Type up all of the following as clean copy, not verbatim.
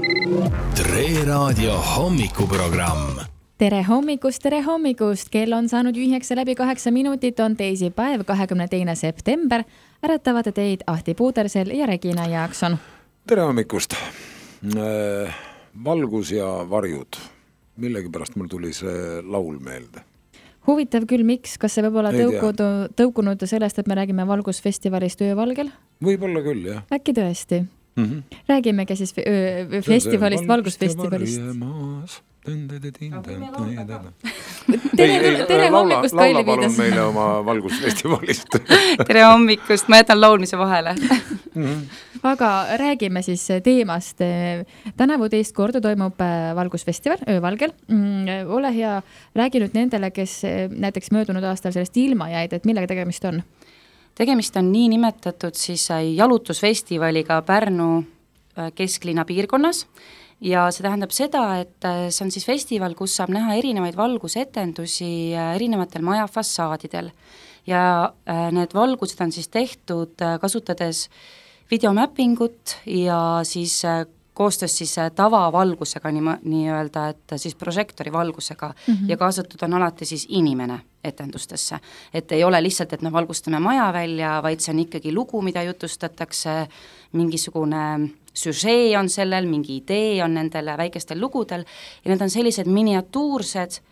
Tre Raadio hommikuprogramm. Tere hommikust, kell on saanud 9:08, on teisipäev, 22. september. Äratavad teid Ahti Puudersel ja Regina Jaakson. Tere hommikust. Valgus ja varjud. Millegipärast mul tuli see laul meelde. Huvitav küll, miks? Kas see võib olla tõukunud sellest, et me räägime valgusfestivalist öövalgel? Võib-olla küll, jah. Äkki tõesti? Räägimegi siis festivalist, valgusfestivalist. Tere hommikust, Kaili Laula palun Viidas. meile oma valgusfestivalist. Tere hommikust, ma jätan laulmise vahele. Aga räägime siis teemast. Tänavu teist korda toimub valgusfestival öövalgel. Ole hea, räägi nüüd nendele, kes näiteks möödunud aastal sellest ilma jäid, et millega tegemist on? Tegemist on nii nimetatud siis jalutusfestivaliga Pärnu kesklinna piirkonnas ja see tähendab seda, et see on siis festival, kus saab näha erinevaid valgusetendusi erinevatel maja fassaadidel ja need valgused on siis tehtud kasutades videomappingut ja siis koostöös siis tavavalgusega nii-öelda, et siis prožektori valgusega ja kaasatud on alati siis inimene etendustesse. Et ei ole lihtsalt, et me valgustame maja välja, vaid see on ikkagi lugu, mida jutustatakse, mingisugune süžee on sellel, mingi idee on nendele väikestel lugudel ja need on sellised miniatuursed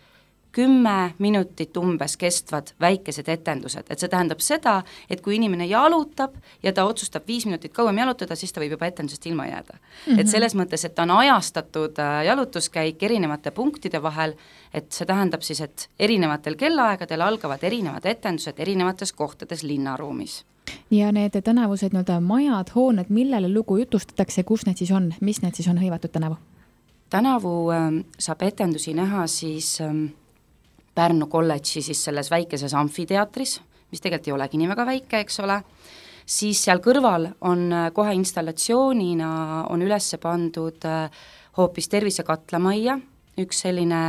10 minutit umbes kestvad väikesed etendused, et see tähendab seda, et kui inimene jalutab ja ta otsustab 5 minutit kauem jalutada, siis ta võib juba etendusest ilma jääda. Et selles mõttes, et ta on ajastatud jalutuskäik erinevate punktide vahel, et see tähendab siis, et erinevatel kellaaegadel algavad erinevad etendused erinevates kohtades linnaruumis. Ja need tänavused majad, hooned, millele lugu jutustatakse, kus need siis on, mis need siis on hõivatud tänavu? Tänavu saab etendusi näha siis Pärnu kolledži siis selles väikeses amfiteatris, mis tegelikult ei olegi nii väga väike, eks ole, siis seal kõrval on kohe installatsioonina on üles pandud hoopis tervisekatlamaia, üks selline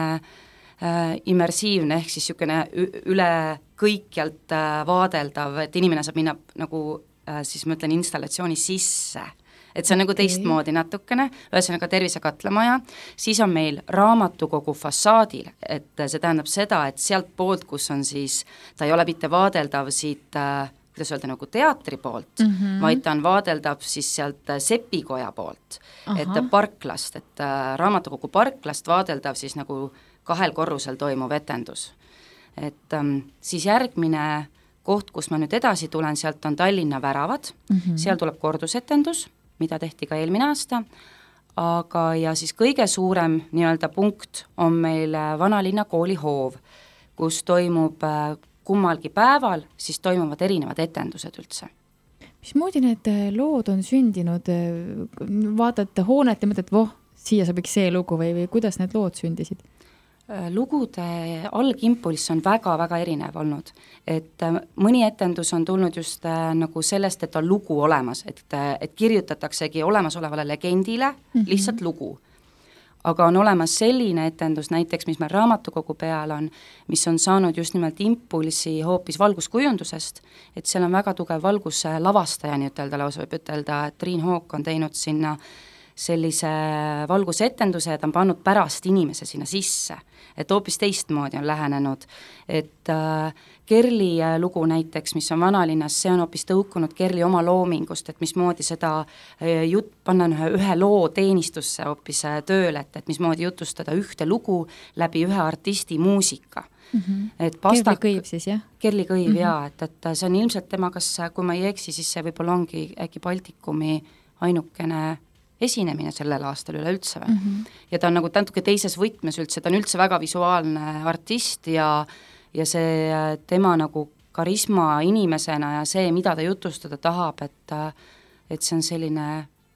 immersiivne ehk siis niisugune üle kõikjalt vaadeldav, et inimene saab minna nagu siis ma ütlen installatsiooni sisse. Et see on nagu teistmoodi natukene, ühesõnaga tervisekatlamaja, siis on meil raamatukogu fassaadil, et see tähendab seda, et sealt poolt, kus on siis, ta ei ole mitte vaadeldav siit, kuidas öelda, nagu teatri poolt, vaid ta on vaadeldav siis sealt Sepikoja poolt, et parklast, et raamatukogu parklast vaadeldav siis nagu 2 korrusel toimuv etendus. Et siis järgmine koht, kus ma nüüd edasi tulen, sealt on Tallinna väravad, seal tuleb kordusetendus, mida tehti ka eelmine aasta, aga ja siis kõige suurem nii-öelda punkt on meil Vanalinna kooli hoov, kus toimub kummalgi päeval, siis toimuvad erinevad etendused üldse. Mismoodi need lood on sündinud? Vaatad hoonet ja mõtled, siia sobiks see lugu või kuidas need lood sündisid? Lugude algimpulss on väga-väga erinev olnud, et mõni etendus on tulnud just nagu sellest, et on lugu olemas, et kirjutataksegi olemasolevale legendile lihtsalt lugu. Aga on olemas selline etendus näiteks, mis meil raamatukogu peal on, mis on saanud just nimelt impulsi hoopis valguskujundusest, et seal on väga tugev valguslavastaja, nii ütelda lausa võib ütelda, et Triin Hook on teinud sinna sellise valgusetenduse, et on pannud pärast inimese sinna sisse, et hoopis teistmoodi on lähenenud, et Kerli lugu näiteks, mis on Vanalinnas, see on hoopis tõukunud Kerli oma loomingust, et mismoodi seda panna ühe loo teenistusse hoopis tööle, et mismoodi jutustada ühte lugu läbi ühe artisti muusika. Kerli Kõiv siis, jah? Kerli Kõiv, jaa, et see on ilmselt tema, kas kui ma ei eksi, siis see võib-olla ongi äkki Baltikumi ainukene esinemine sellel aastal üleüldse või. Ja ta on nagu natuke teises võtmes üldse, ta on üldse väga visuaalne artist ja see tema nagu karisma inimesena ja see, mida ta jutustada tahab, et see on selline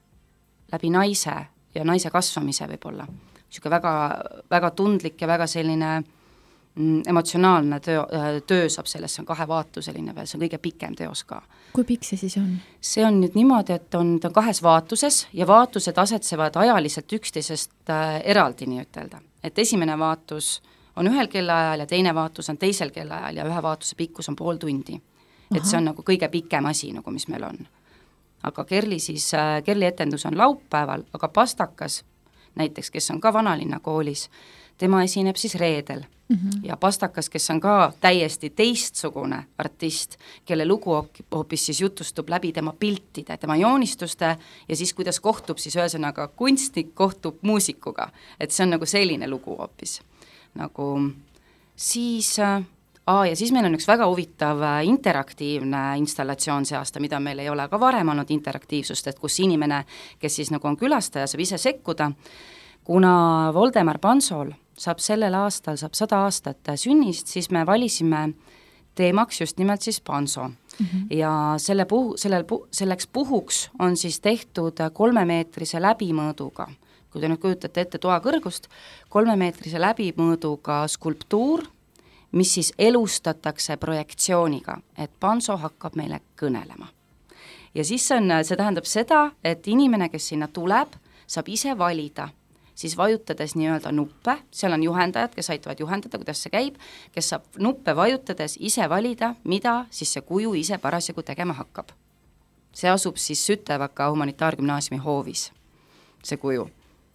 läbi naise ja naise kasvamise võib-olla. Niisugune väga, väga tundlik ja väga selline emotsionaalne töö saab sellest, see on 2 vaatuseline veel, see on kõige pikem teos ka. Kui pikk see siis on? See on nüüd niimoodi, et ta on 2 vaatuses ja vaatused asetsevad ajaliselt üksteisest eraldi nii ütelda. Et esimene vaatus on ühel kellaajal ja teine vaatus on teisel kellaajal ja ühe vaatuse pikkus on 0,5 tundi. Et see on nagu kõige pikem asi, nagu mis meil on. Aga Kerli etendus on laupäeval, aga Pastakas näiteks, kes on ka Vanalinna koolis, tema esineb siis reedel ja Pastakas, kes on ka täiesti teistsugune artist, kelle lugu hoopis siis jutustub läbi tema piltide, tema joonistuste ja siis kuidas kohtub siis ühesõnaga kunstnik kohtub muusikuga, et see on nagu selline lugu hoopis. Nagu siis, ja siis meil on üks väga huvitav interaktiivne installatsioon see aasta, mida meil ei ole ka varem olnud interaktiivsust, et kus inimene, kes siis nagu on külastaja, saab ise sekkuda, kuna Voldemar Pansol saab sellel aastal, saab 100 aastat sünnist, siis me valisime teemaks just nimelt siis Panso. Ja selleks puhuks on siis tehtud 3-meetrise läbimõõduga, kui te nüüd kujutate ette toa kõrgust, 3-meetrise läbimõõduga skulptuur, mis siis elustatakse projektsiooniga, et Panso hakkab meile kõnelema. Ja siis see tähendab seda, et inimene, kes sinna tuleb, saab ise valida, siis vajutades nii-öelda nuppe, seal on juhendajad, kes aitavad juhendada, kuidas see käib, kes saab nuppe vajutades ise valida, mida siis see kuju ise parasjagu tegema hakkab. See asub siis Sütevaka humanitaargümnaasiumi hoovis, see kuju.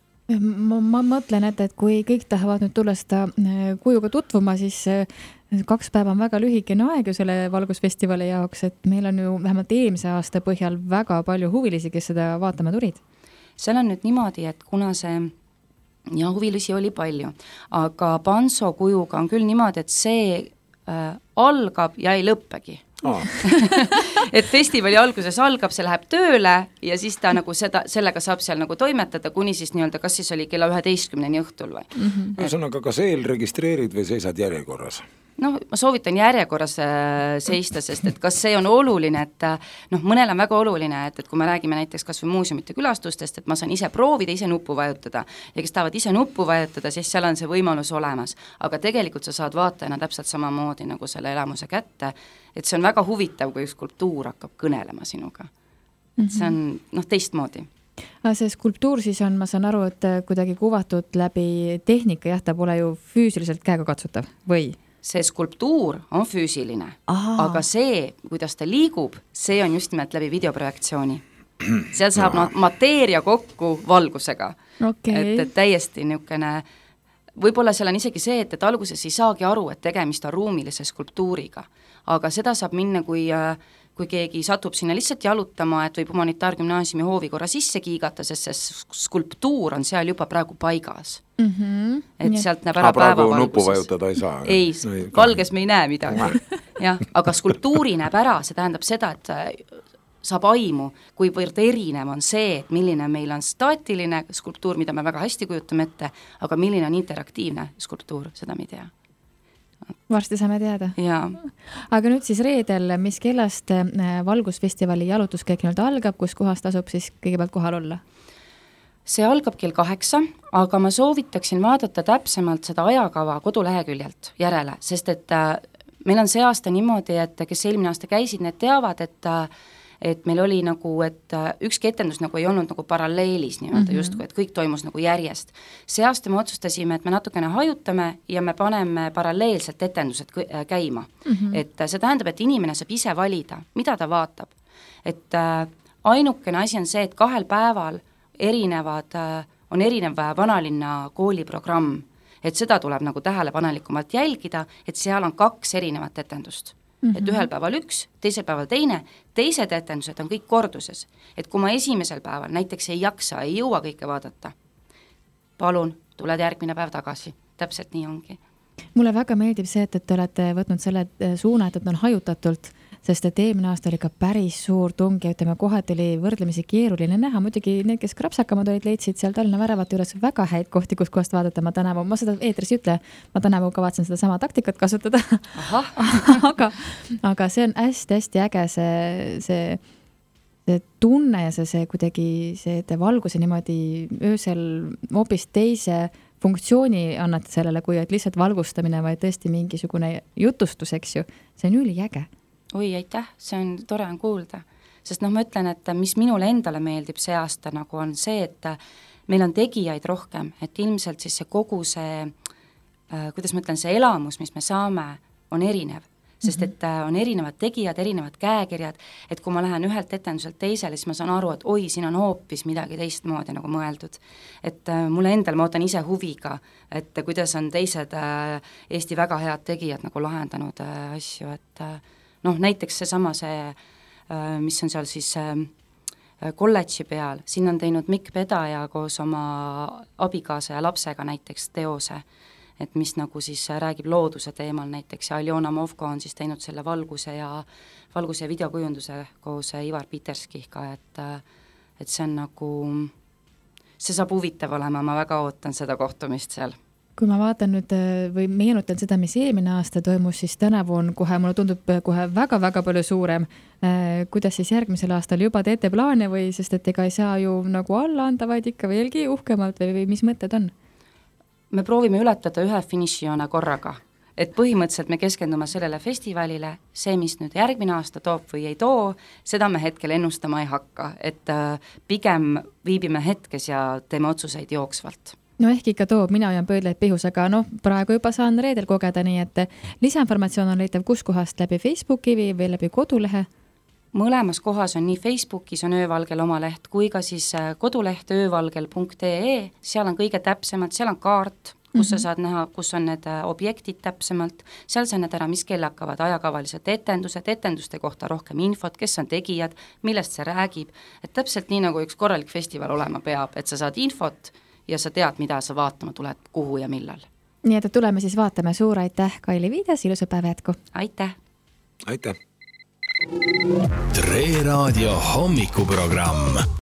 Ma mõtlen, et kui kõik tahavad nüüd tulla seda kujuga tutvuma, siis 2 päeva on väga lühikene aeg ju selle valgusfestivali jaoks, et meil on ju vähemalt eelmise aasta põhjal väga palju huvilisi, kes seda vaatama tulid. Seal on nüüd niimoodi, et kuna see ja huvilisi oli palju, aga Panso kujuga on küll niimoodi, et see algab ja ei lõppegi. Et festivali alguses algab, see läheb tööle ja siis ta nagu sellega saab seal nagu toimetada, kuni siis nii-öelda, kas siis oli kella 11-ni õhtul või? Ühesõnaga, kas eelregistreerid või seisad järjekorras? No ma soovitan järjekorras seista, sest et kas see on oluline, et mõnel on väga oluline, et kui me räägime näiteks kas või muuseumite külastustest, et ma saan ise proovida, ise nuppu vajutada ja kes tahavad ise nuppu vajutada, siis seal on see võimalus olemas, aga tegelikult sa saad vaatajana täpselt samamoodi nagu selle elamuse kätte, et see on väga huvitav, kui skulptuur hakkab kõnelema sinuga. See on teistmoodi. See skulptuur siis on, ma saan aru, et kuidagi kuvatud läbi tehnika, jah, ta pole ju füüsiliselt käega katsutav, või? See skulptuur on füüsiline, aga see, kuidas ta liigub, see on just nimelt läbi videoprojektsiooni. Seal saab mateeria kokku valgusega. Et täiesti niisugune, võib-olla seal on isegi see, et alguses ei saagi aru, et tegemist on ruumilise skulptuuriga, aga seda saab minna, kui keegi satub sinna lihtsalt jalutama, et võib humanitaargümnaasiumi hoovi korra sisse kiigata, sest see skulptuur on seal juba praegu paigas. Et sealt näeb ära päevavalguses. Praegu nuppu vajutada ei saa. Ei, valges me ei näe midagi. Ja, aga skulptuuri näeb ära, see tähendab seda, et saab aimu, kuivõrd erinev on see, et milline meil on staatiline skulptuur, mida me väga hästi kujutame ette, aga milline on interaktiivne skulptuur, seda me ei tea. Varsti saame teada. Jaa. Aga nüüd siis reedel, mis kellast valgusfestivali jalutuskäik nüüd algab, kus kohast tasub siis kõigepealt kohal olla? See algab kell 8, aga ma soovitaksin vaadata täpsemalt seda ajakava koduleheküljelt järele, sest et meil on see aasta niimoodi, et kes eelmine aasta käisid, need teavad, et meil oli nagu, et ükski etendus nagu ei olnud nagu paralleelis nii-öelda justkui, et kõik toimus nagu järjest. See aasta me otsustasime, et me natukene hajutame ja me paneme paralleelselt etendused käima. Et see tähendab, et inimene saab ise valida, mida ta vaatab. Et ainukene asi on see, et 2 päeval on erinev Vanalinna kooliprogramm, et seda tuleb nagu tähelepanelikumalt jälgida, et seal on 2 erinevat etendust. Et ühel päeval 1, teisel päeval teine, teised etendused on kõik korduses. Et kui ma esimesel päeval näiteks ei jaksa, ei jõua kõike vaadata, palun, tuled järgmine päev tagasi. Täpselt nii ongi. Mulle väga meeldib see, et te olete võtnud selle suuna, et on hajutatult, sest et eelmine aasta oli ka päris suur tung ja ütleme, kohati oli võrdlemisi keeruline näha. Muidugi need, kes krapsakamad olid, leidsid seal Tallinna väravate juures väga häid kohti, kus kohast vaadata. Ma seda eetris ei ütle, ma tänavu kavatsen seda sama taktikat kasutada. aga see on hästi-hästi äge see tunne ja see kuidagi see valguse niimoodi öösel hoopis teise funktsiooni annate sellele, kui et lihtsalt valgustamine, vaid tõesti mingisugune jutustus, eks ju. See on üliäge. Oi, aitäh, see on tore on kuulda, sest ma ütlen, et mis minule endale meeldib see aasta nagu on see, et meil on tegijaid rohkem, et ilmselt siis see kogu see, kuidas ma ütlen, see elamus, mis me saame, on erinev, sest et on erinevad tegijad, erinevad käekirjad, et kui ma lähen ühelt etenduselt teisele, siis ma saan aru, et oi, siin on hoopis midagi teistmoodi nagu mõeldud. Et mulle endal ma ootan ise huviga, et kuidas on teised Eesti väga head tegijad nagu lahendanud asju, et näiteks seesama mis on seal siis kolledži peal, siin on teinud Mikk Pedaja koos oma abikaasa ja lapsega näiteks teose, et mis nagu siis räägib looduse teemal näiteks ja Aljona Movko on siis teinud selle valguse ja videokujunduse koos Ivar Peterskiga, et see on nagu, see saab huvitav olema, ma väga ootan seda kohtumist seal. Kui ma vaatan nüüd või meenutan seda, mis eelmine aasta toimus, siis tänavu on kohe, mulle tundub kohe väga-väga palju suurem. Kuidas siis järgmisel aastal juba teete plaane või, sest et ega ei saa ju nagu alla anda, vaid ikka veelgi uhkemalt või mis mõtted on? Me proovime ületada ühe finišijoone korraga, et põhimõtteliselt me keskendume sellele festivalile, see, mis nüüd järgmine aasta toob või ei too, seda me hetkel ennustama ei hakka, et pigem viibime hetkes ja teeme otsuseid jooksvalt. No ehk ikka toob, mina hoian pöödleid pihus, aga praegu juba saan reedel kogeda, nii et lisainformatsioon on leitav kus kohast läbi Facebooki või läbi kodulehe? Mõlemas kohas on nii Facebookis on Öövalgel oma leht kui ka siis koduleht öövalgel.ee, seal on kõige täpsemalt, seal on kaart, kus sa saad näha, kus on need objektid täpsemalt, seal sa näed ära, mis kell hakkavad ajakavalised etendused, etenduste kohta rohkem infot, kes on tegijad, millest see räägib, et täpselt nii nagu üks korralik festival olema peab, et sa saad infot ja sa tead, mida sa vaatama tuled, kuhu ja millal. Nii et tuleme siis vaatame, suur aitäh, Kaili Viides, ilusa päeva jätku! Aitäh! Aitäh! Tre Raadio hommikuprogramm.